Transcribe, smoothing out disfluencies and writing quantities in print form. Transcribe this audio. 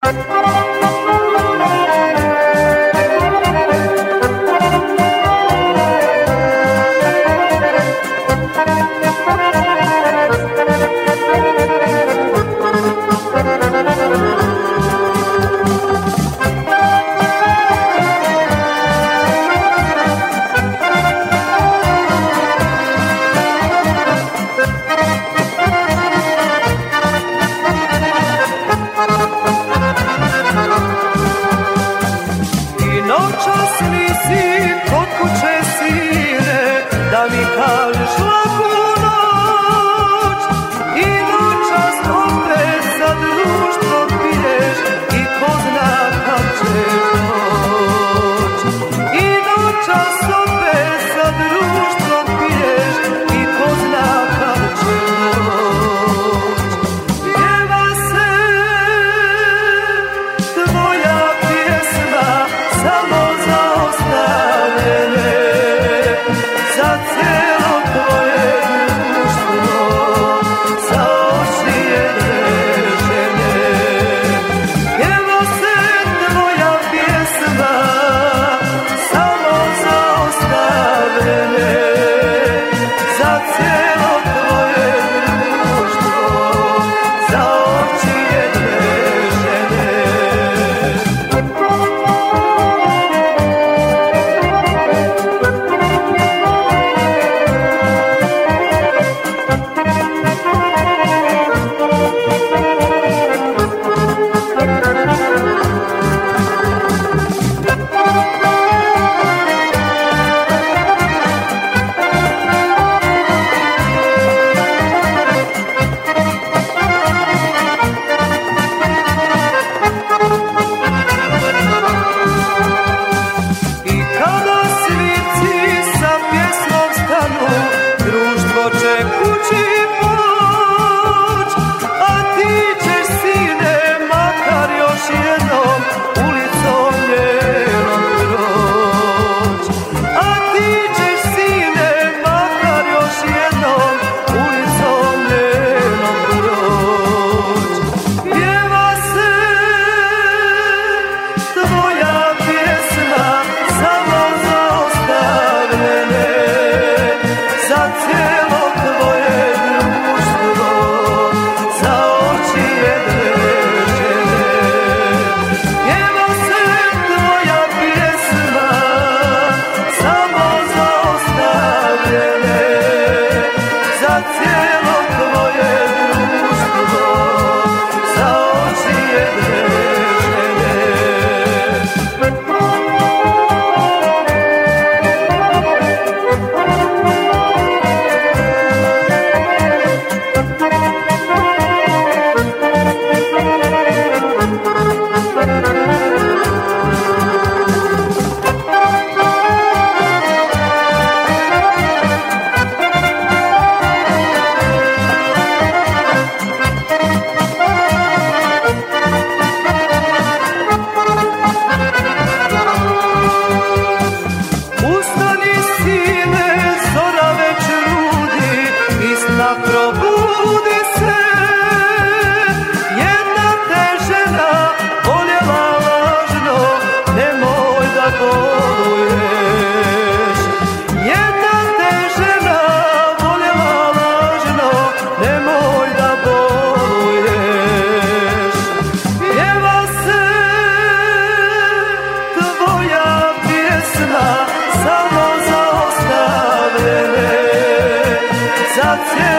Noćas nisi kod kuće sine, da mi kažeš laku noć. I noćas opet za društvo piješ i ko zna kad ćeš doć. I noćas opet za društvo piješ i ko zna kad ćeš doć. Pjeva se tvoja pjesma samo za ostavljene, za cijelo tvoje društvo, za oči jedne žene. Pjeva se tvoja pjesma samo za ostavljene, za cijelo tvoje društvo, za oči jedne žene. Će kući poć, a ti ćeš sine makar još jednom ulicom njenom proć. A ti ćeš sine makar još jednom ulicom njenom proć. Pjeva se tvoja pjesma samo za ostavljene, za cijelo tvoje društvo, za oči jedne žene. Pjeva se tvoja pjesma samo za ostavljene, za cijelo tvoje društvo, za oči jedne žene. Ustani sine, zora već rudi, iz sna probudi se. Jedna te žena voljela lažno, nemoj da boluješ. Jedna te žena voljela lažno, nemoj da boluješ. Pjeva se tvoja pjesma samo za ostavljene, za cijelo